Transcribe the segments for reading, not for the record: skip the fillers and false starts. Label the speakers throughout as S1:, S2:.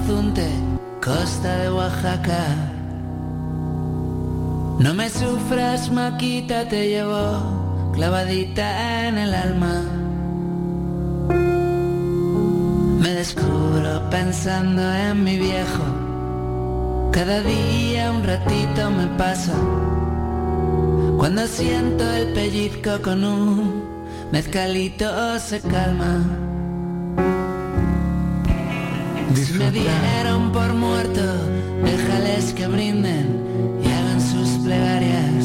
S1: Mazunte, costa de Oaxaca. No me sufras, Maquita, te llevo clavadita en el alma. Me descubro pensando en mi viejo. Cada día un ratito me pasa. Cuando siento el pellizco con un mezcalito se calma. Si me dieron por muerto, déjales que brinden y hagan sus plegarias.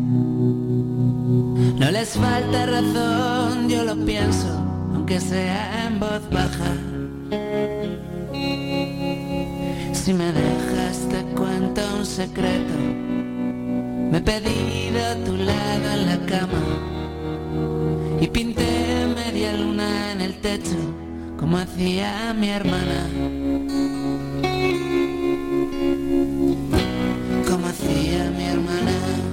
S1: No les falta razón, yo lo pienso, aunque sea en voz baja. Si me dejas te cuento un secreto. Me he pedido a tu lado en la cama y pinté media luna en el techo, como hacía mi hermana. Como hacía mi hermana.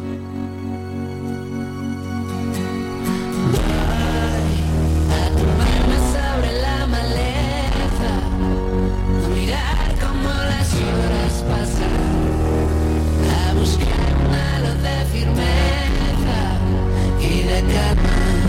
S1: Voy a tumbarme sobre la maleza, a mirar cómo las horas pasan, a buscar un halo de firmeza y de calma.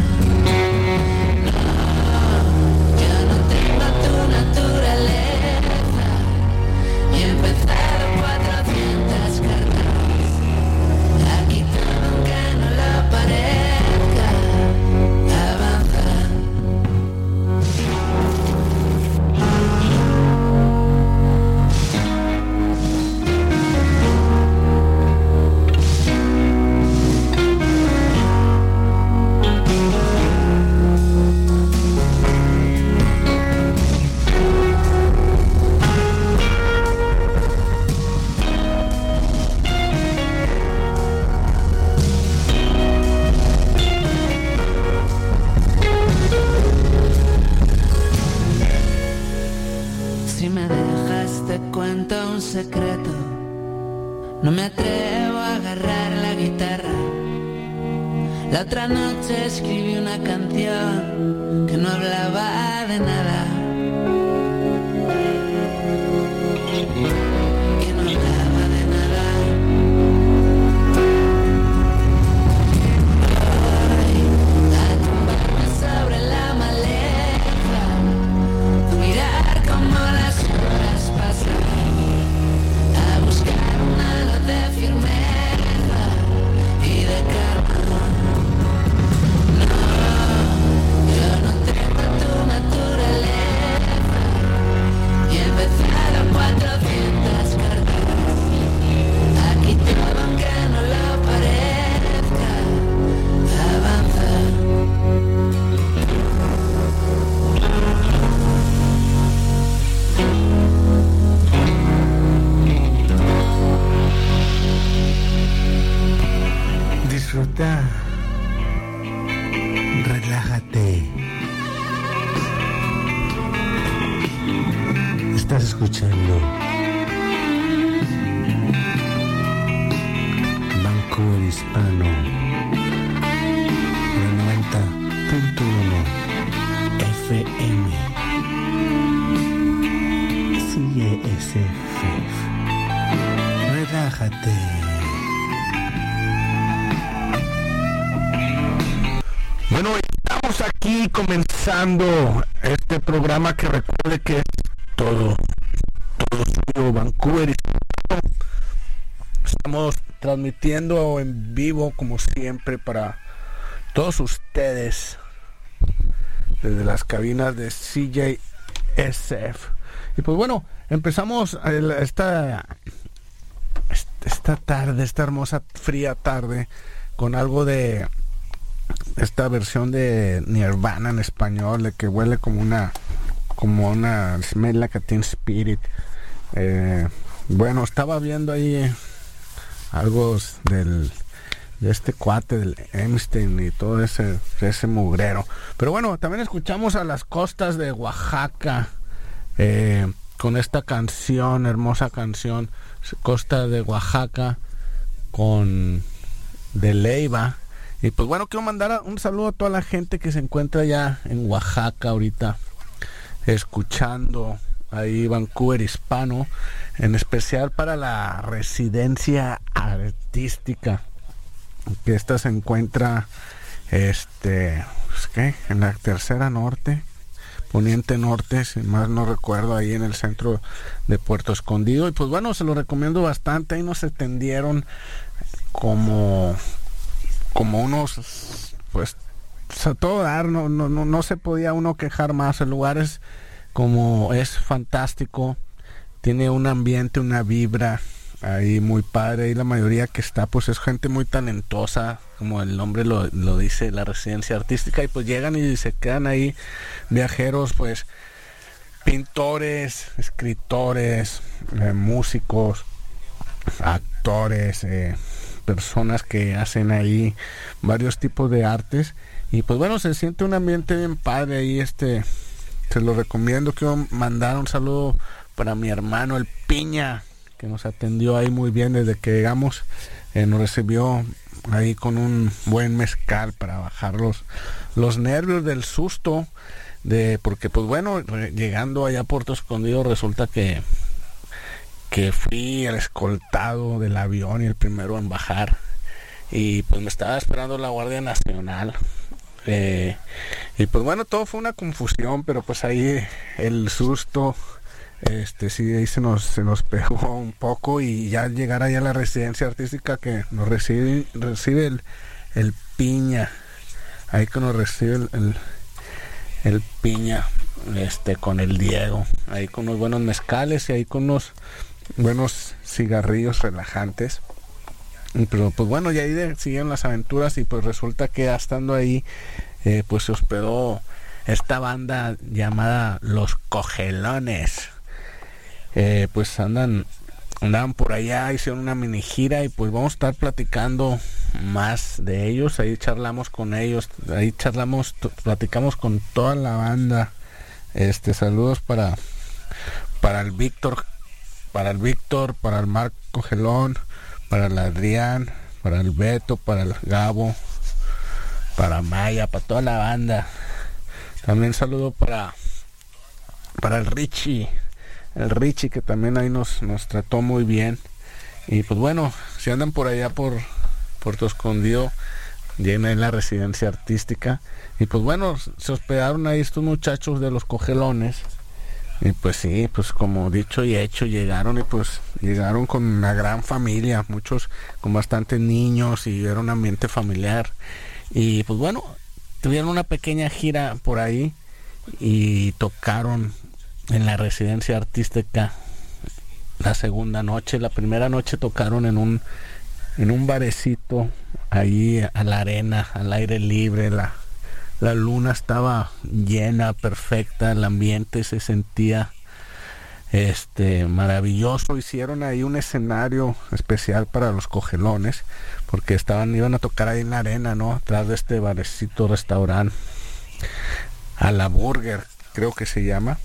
S1: Naturaleza y empezar 400 cartas. Aquí todo aunque no lo parezca, avanza. Si me dejas te cuento un secreto. No me atrevo a agarrar la guitarra. La otra noche escribí una canción que no hablaba de nada. Que no hablaba de nada. Voy a tumbarme sobre la maleza, a mirar cómo las horas pasan, a buscar un halo de firmeza y de calma. No, yo no tengo tu naturaleza y he empezado 400 cartas. Aquí todo aunque no lo parezca, avanza.
S2: Disfruta, relájate. Estás escuchando Vancouver Hispano, el 90.1 FM. Sigue ese fef. Relájate. Bueno, estamos aquí comenzando este programa que recuerde que es todo suyo, Vancouver. Estamos transmitiendo en vivo como siempre para todos ustedes desde las cabinas de CJSF. Y pues bueno, empezamos esta tarde, esta hermosa fría tarde, con algo de esta versión de Nirvana en español, de que huele como una Smell Like Teen Spirit. Bueno, estaba viendo ahí algo de este cuate del Einstein y todo ese mugrero. Pero bueno, también escuchamos a las costas de Oaxaca con esta canción, hermosa canción, Costa de Oaxaca, con de Leiva. Y pues bueno, quiero mandar un saludo a toda la gente que se encuentra ya en Oaxaca ahorita, escuchando ahí Vancouver hispano, en especial para la residencia artística, que esta se encuentra pues, en la tercera norte, poniente norte, si más no recuerdo, ahí en el centro de Puerto Escondido. Y pues bueno, se lo recomiendo bastante. Ahí nos atendieron como unos, pues a todo dar, no se podía uno quejar más. El lugar es fantástico, tiene un ambiente, una vibra ahí muy padre, y la mayoría que está pues es gente muy talentosa, como el nombre lo dice, la residencia artística, y pues llegan y se quedan ahí viajeros, pues pintores, escritores, músicos, actores, personas que hacen ahí varios tipos de artes, y pues bueno, se siente un ambiente bien padre ahí. Se lo recomiendo. Quiero mandar un saludo para mi hermano el Piña, que nos atendió ahí muy bien desde que llegamos. Nos recibió ahí con un buen mezcal para bajar los nervios del susto, porque pues bueno, llegando allá a Puerto Escondido, resulta que fui el escoltado del avión y el primero en bajar, y pues me estaba esperando la Guardia Nacional. Y pues bueno, todo fue una confusión, pero pues ahí el susto, sí, ahí se nos pegó un poco, y ya al llegar allá a la residencia artística, que nos recibe el Piña, ahí que nos recibe el Piña, con el Diego, ahí con unos buenos mezcales y ahí con unos buenos cigarrillos relajantes. Pero pues bueno, y ahí siguieron las aventuras, y pues resulta que ya estando ahí, pues se hospedó esta banda llamada Los Cogelones. Pues andaban por allá, hicieron una mini gira, y pues vamos a estar platicando más de ellos. Ahí charlamos con ellos, platicamos con toda la banda. Saludos para el Víctor, para el Marco Cogelón, para el Adrián, para el Beto, para el Gabo, para Maya, para toda la banda. También saludo para el Richie, que también ahí nos trató muy bien. Y pues bueno, si andan por allá por Puerto Escondido, lleguen ahí la residencia artística, y pues bueno, se hospedaron ahí estos muchachos de Los Cogelones. Y pues sí, pues como dicho y hecho, llegaron con una gran familia, muchos con bastantes niños, y era un ambiente familiar. Y pues bueno, tuvieron una pequeña gira por ahí y tocaron en la residencia artística la segunda noche. La primera noche tocaron en un barecito ahí a la arena, al aire libre. La luna estaba llena, perfecta, el ambiente se sentía maravilloso. Hicieron ahí un escenario especial para Los Cogelones, porque iban a tocar ahí en la arena, ¿no? Atrás de este barecito restaurante, a la Burger, creo que se llama.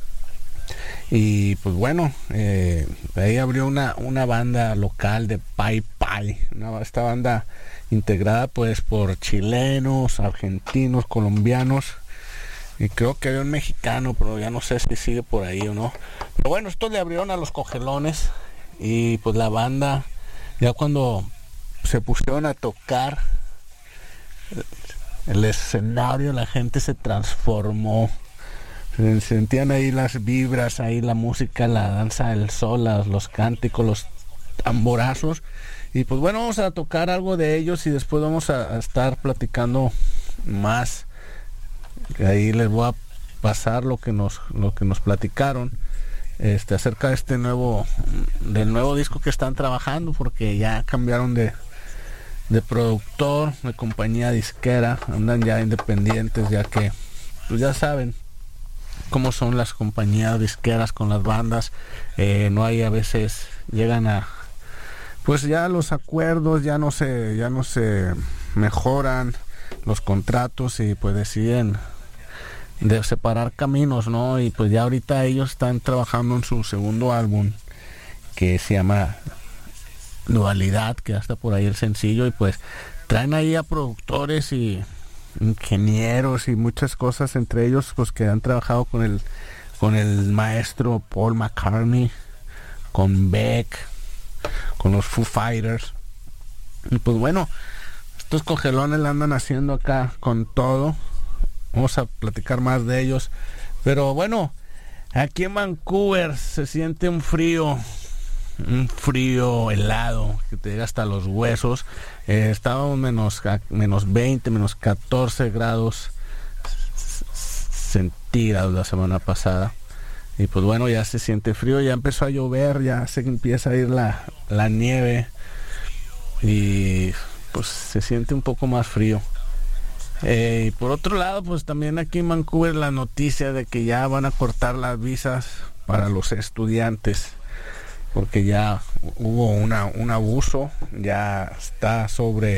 S2: Y pues bueno, ahí abrió una banda local de Pai Pai, esta banda integrada pues por chilenos, argentinos, colombianos, y creo que había un mexicano, pero ya no sé si sigue por ahí o no. Pero bueno, estos le abrieron a Los Cogelones, y pues la banda, ya cuando se pusieron a tocar, el escenario, la gente se transformó. Se sentían ahí las vibras, ahí la música, la danza del sol, los cánticos, los tamborazos. Y pues bueno, vamos a tocar algo de ellos, y después vamos a estar platicando más. Ahí les voy a pasar lo que nos platicaron acerca de del nuevo disco que están trabajando, porque ya cambiaron de productor, de compañía disquera, andan ya independientes, ya que pues ya saben cómo son las compañías disqueras con las bandas. No hay, a veces llegan a, pues ya los acuerdos ya no se mejoran los contratos, y pues deciden de separar caminos, ¿no? Y pues ya ahorita ellos están trabajando en su segundo álbum, que se llama Dualidad, que ya está por ahí el sencillo, y pues traen ahí a productores y ingenieros y muchas cosas, entre ellos pues que han trabajado con con el maestro Paul McCartney, con Beck, con los Foo Fighters. Y pues bueno, estos cogelones la andan haciendo acá con todo. Vamos a platicar más de ellos. Pero bueno, aquí en Vancouver se siente un frío helado que te llega hasta los huesos. Estábamos menos 20, menos 14 grados centígrados la semana pasada. Y pues bueno, ya se siente frío, ya empezó a llover, ya se empieza a ir la nieve. Y pues se siente un poco más frío. Y por otro lado, pues también aquí en Vancouver la noticia de que ya van a cortar las visas para los estudiantes, porque ya hubo un abuso, ya está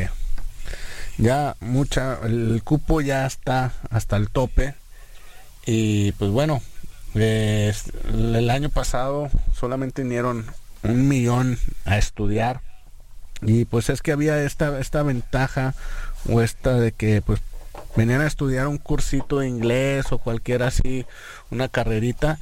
S2: el cupo ya está hasta el tope. Y pues bueno, el año pasado solamente vinieron 1 millón a estudiar. Y pues es que había esta ventaja o esta de que pues venían a estudiar un cursito de inglés o cualquier así, una carrerita,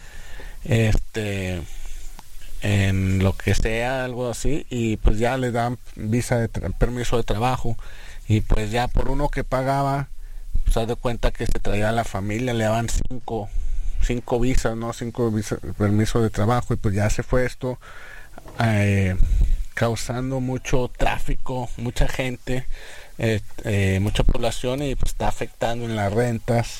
S2: en lo que sea, algo así, y pues ya le dan permiso de trabajo. Y pues ya por uno que pagaba, pues haz de cuenta que se traía a la familia, le daban 5 visas, ¿no? 5 visas, permiso de trabajo. Y pues ya se fue esto causando mucho tráfico, mucha gente, mucha población, y pues está afectando en las rentas,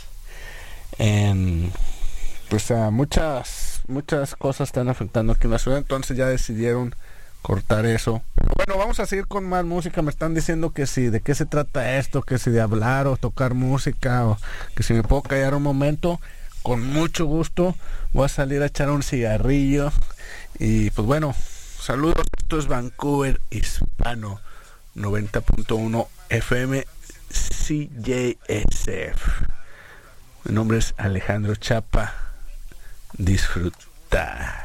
S2: pues a muchas cosas están afectando aquí en la ciudad. Entonces ya decidieron cortar eso. Pero bueno, vamos a seguir con más música. Me están diciendo que si de qué se trata esto, que si de hablar o tocar música, o que si me puedo callar un momento. Con mucho gusto voy a salir a echar un cigarrillo. Y pues bueno, saludos. Esto es Vancouver Hispano 90.1 FM CJSF. Mi nombre es Alejandro Chapa. Disfruta.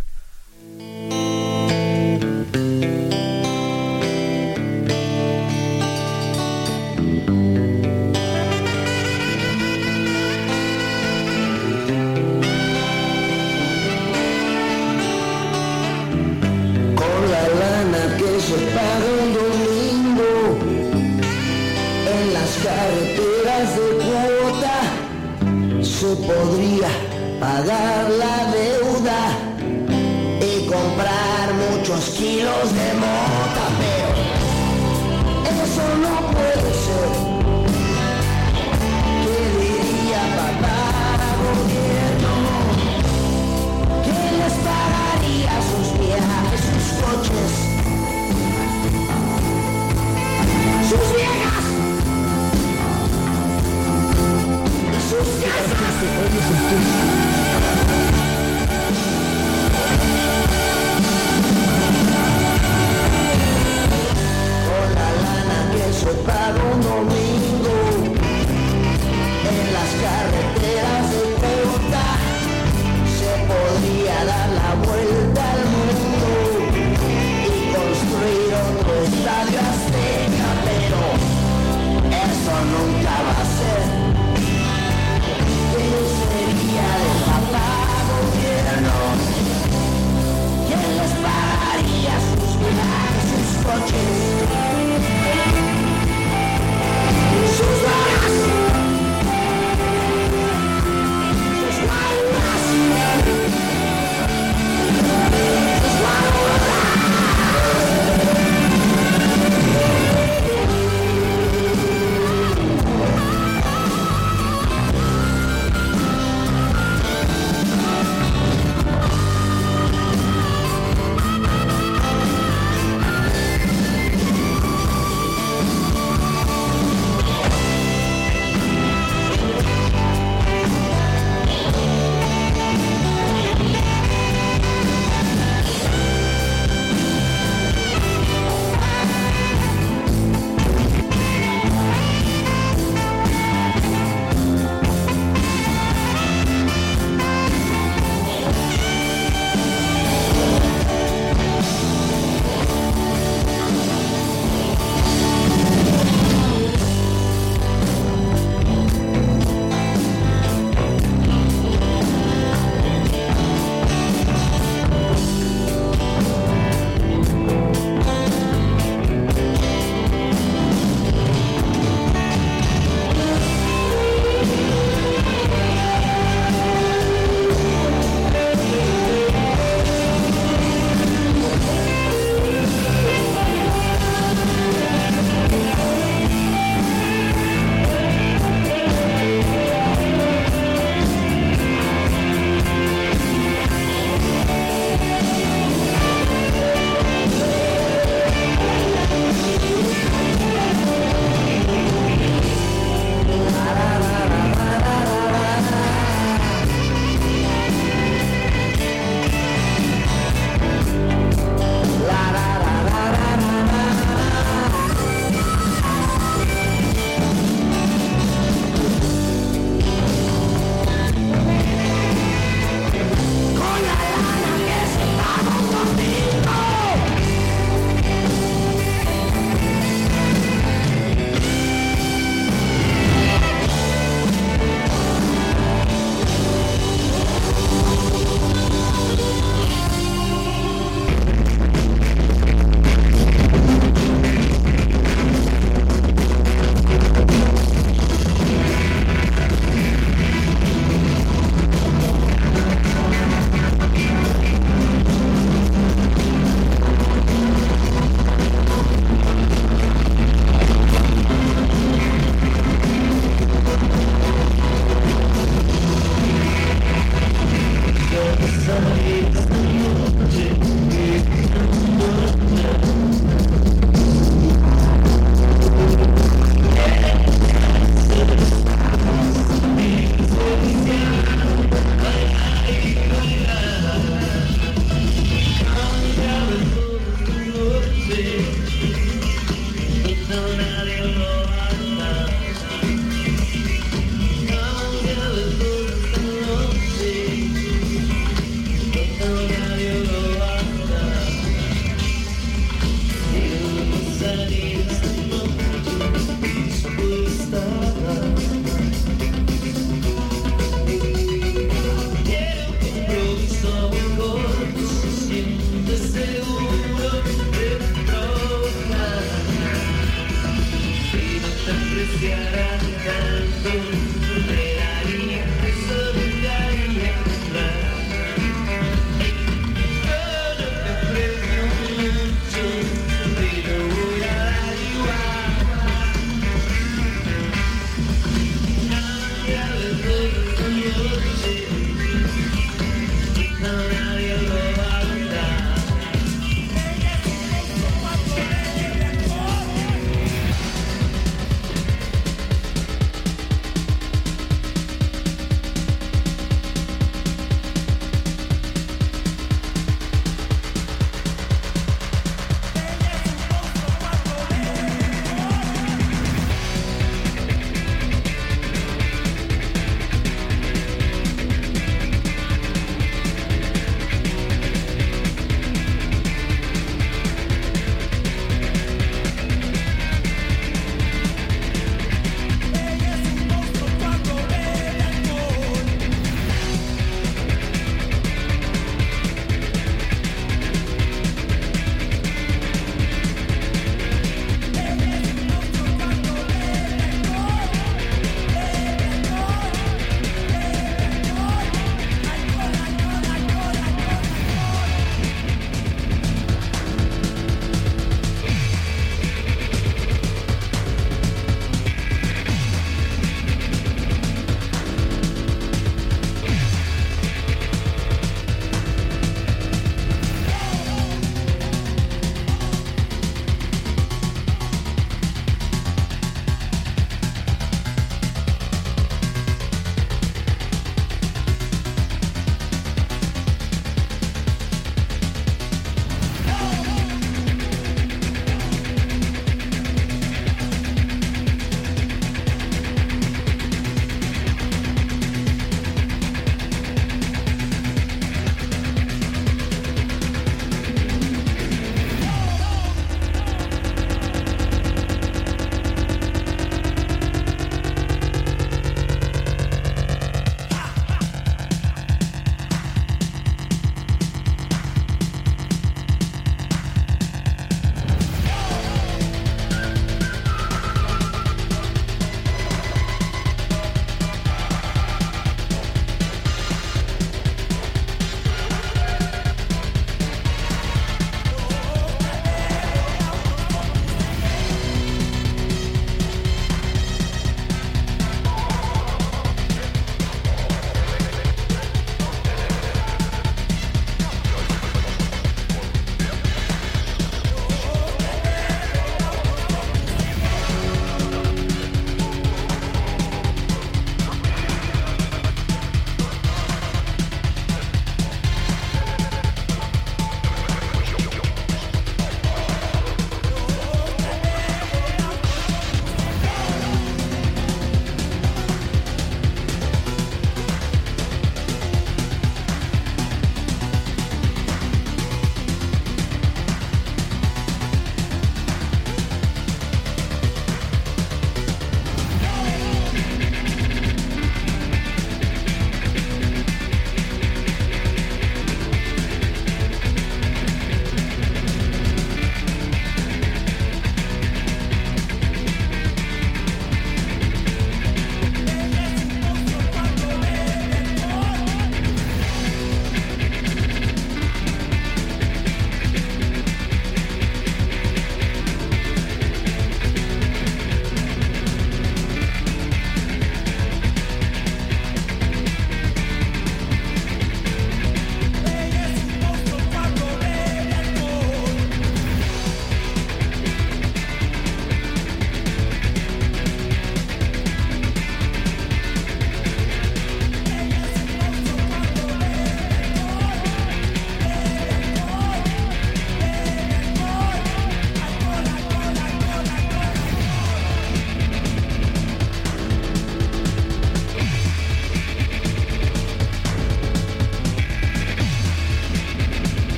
S3: Se paga un domingo en las carreteras de cuota, se podría pagar la deuda y comprar muchos kilos de mota, pero eso no puede ser. ¿Qué diría papá gobierno? ¿Quién les pagaría sus viajes, sus coches, sus viejas y sus casas?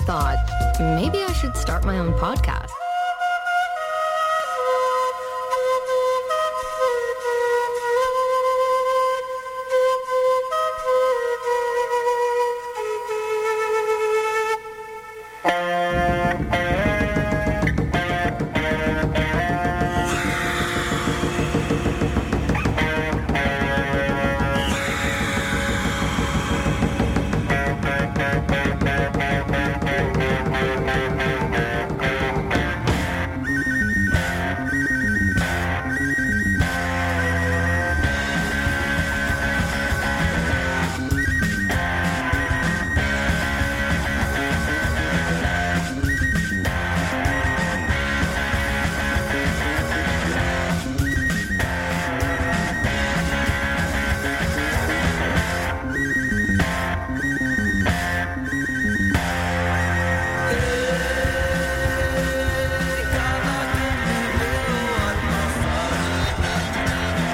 S4: thought maybe I should start my own podcast.